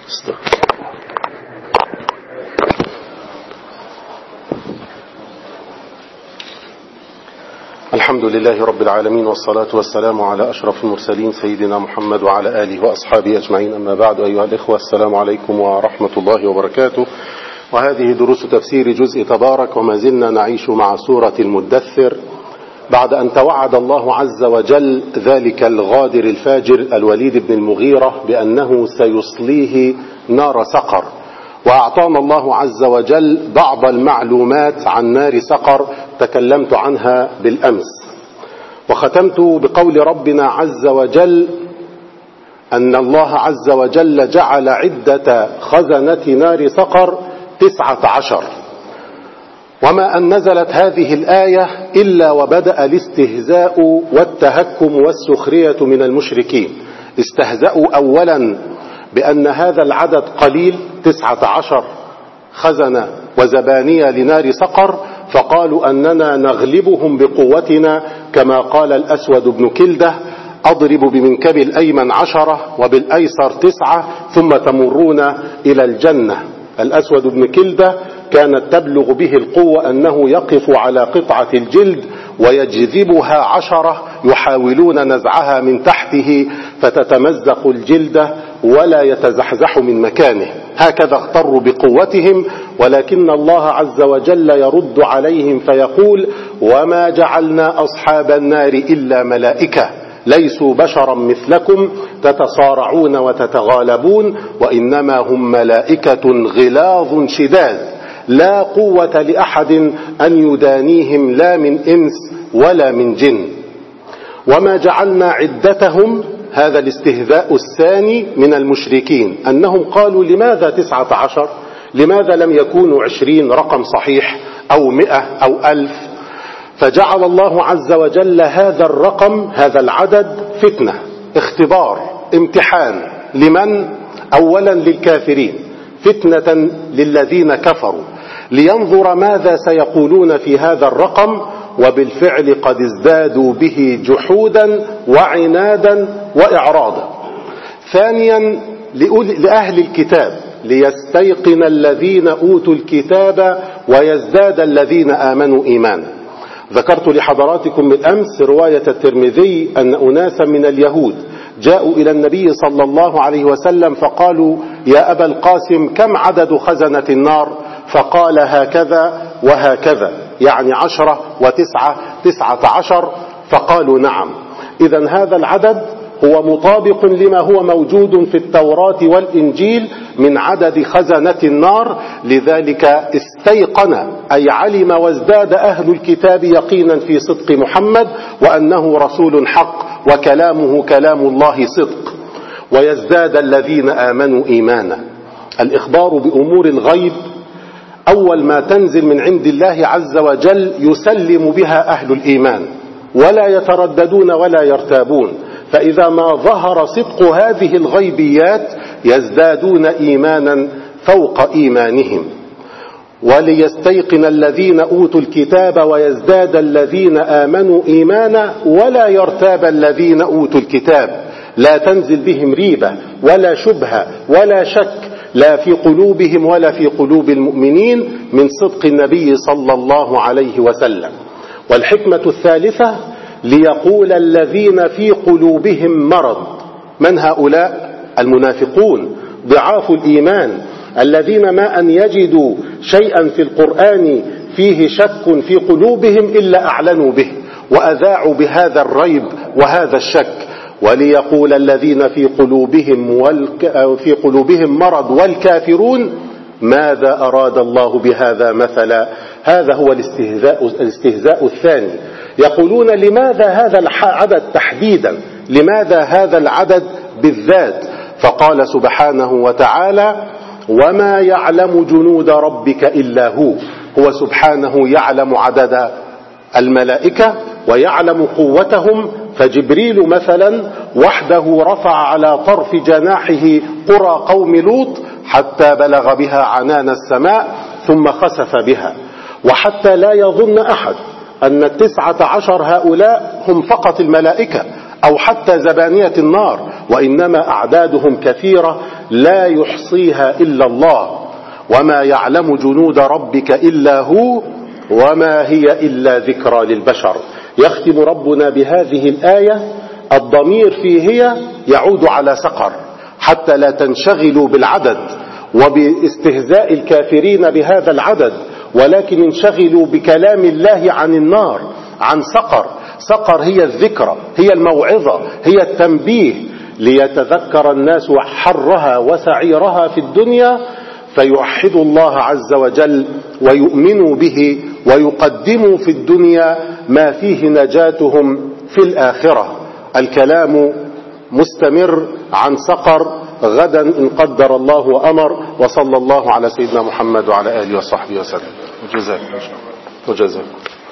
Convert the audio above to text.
الحمد لله رب العالمين، والصلاة والسلام على أشرف المرسلين سيدنا محمد وعلى آله وأصحابه أجمعين. أما بعد، أيها الإخوة، السلام عليكم ورحمة الله وبركاته. وهذه دروس تفسير جزء تبارك، وما زلنا نعيش مع سورة المدثر بعد أن توعد الله عز وجل ذلك الغادر الفاجر الوليد بن المغيرة بأنه سيصليه نار سقر. وأعطانا الله عز وجل بعض المعلومات عن نار سقر تكلمت عنها بالأمس، وختمت بقول ربنا عز وجل أن الله عز وجل جعل عدة خزنة نار سقر 19. وما أن نزلت هذه الآية إلا وبدأ الاستهزاء والتهكم والسخرية من المشركين. استهزأوا أولا بأن هذا العدد قليل، 19 خزنة وزبانية لنار سقر، فقالوا أننا نغلبهم بقوتنا، كما قال الأسود بن كلدة: أضرب بمنكب الأيمن 10 وبالأيسر 9 ثم تمرون إلى الجنة. الأسود بن كلدة كانت تبلغ به القوة أنه يقف على قطعة الجلد ويجذبها 10 يحاولون نزعها من تحته فتتمزق الجلد ولا يتزحزح من مكانه. هكذا اغتروا بقوتهم، ولكن الله عز وجل يرد عليهم فيقول: وما جعلنا أصحاب النار إلا ملائكة ليسوا بشرا مثلكم تتصارعون وتتغالبون، وإنما هم ملائكة غلاظ شداد لا قوة لأحد أن يدانيهم، لا من إنس ولا من جن. وما جعلنا عدتهم، هذا الاستهزاء الثاني من المشركين، أنهم قالوا: لماذا 19؟ لماذا لم يكونوا 20 رقم صحيح أو 100 أو 1000؟ فجعل الله عز وجل هذا الرقم، هذا العدد، فتنة، اختبار، امتحان. لمن؟ أولا للكافرين، فتنة للذين كفروا، لينظر ماذا سيقولون في هذا الرقم. وبالفعل قد ازدادوا به جحودا وعنادا وإعراضا. ثانيا لأهل الكتاب، ليستيقن الذين أوتوا الكتاب ويزداد الذين آمنوا إيمانا. ذكرت لحضراتكم بالأمس رواية الترمذي أن أناسا من اليهود جاءوا إلى النبي صلى الله عليه وسلم فقالوا: يا أبا القاسم، كم عدد خزنة النار؟ فقال: هكذا وهكذا، يعني 10 و9 19. فقالوا: نعم. إذن هذا العدد هو مطابق لما هو موجود في التوراة والإنجيل من عدد خزنة النار. لذلك استيقن، أي علم وازداد أهل الكتاب يقينا في صدق محمد، وأنه رسول حق وكلامه كلام الله صدق. ويزداد الذين آمنوا إيمانا. الإخبار بأمور الغيب أول ما تنزل من عند الله عز وجل يسلم بها أهل الإيمان، ولا يترددون ولا يرتابون. فإذا ما ظهر صدق هذه الغيبيات يزدادون إيمانا فوق إيمانهم. وليستيقن الذين أوتوا الكتاب ويزداد الذين آمنوا إيمانا ولا يرتاب الذين أوتوا الكتاب. لا تنزل بهم ريبة ولا شبهة ولا شك، لا في قلوبهم ولا في قلوب المؤمنين، من صدق النبي صلى الله عليه وسلم. والحكمة الثالثة ليقول الذين في قلوبهم مرض. من هؤلاء؟ المنافقون، ضعاف الإيمان، الذين ما أن يجدوا شيئا في القرآن فيه شك في قلوبهم إلا أعلنوا به وأذاعوا بهذا الريب وهذا الشك. وليقول الذين في قلوبهم مرض والكافرون ماذا أراد الله بهذا مثلا. هذا هو الاستهزاء الثاني. يقولون: لماذا هذا العدد تحديدا؟ لماذا هذا العدد بالذات؟ فقال سبحانه وتعالى: وما يعلم جنود ربك إلا هو. هو سبحانه يعلم عدد الملائكة ويعلم قوتهم. فجبريل مثلا وحده رفع على طرف جناحه قرى قوم لوط حتى بلغ بها عنان السماء ثم خسف بها. وحتى لا يظن أحد أن 19 هؤلاء هم فقط الملائكة أو حتى زبانية النار، وإنما أعدادهم كثيرة لا يحصيها إلا الله، وما يعلم جنود ربك إلا هو، وما هي إلا ذكرى للبشر. يختم ربنا بهذه الآية، الضمير في هي يعود على سقر، حتى لا تنشغلوا بالعدد وباستهزاء الكافرين بهذا العدد، ولكن انشغلوا بكلام الله عن النار، عن سقر. سقر هي الذكرى، هي الموعظة، هي التنبيه، ليتذكر الناس حرها وسعيرها في الدنيا، فيوحدوا الله عز وجل ويؤمنوا به، ويقدموا في الدنيا ما فيه نجاتهم في الآخرة. الكلام مستمر عن سقر غدا إن قدر الله وأمر، وصلى الله على سيدنا محمد وعلى آله وصحبه وسلم. وجزاكم.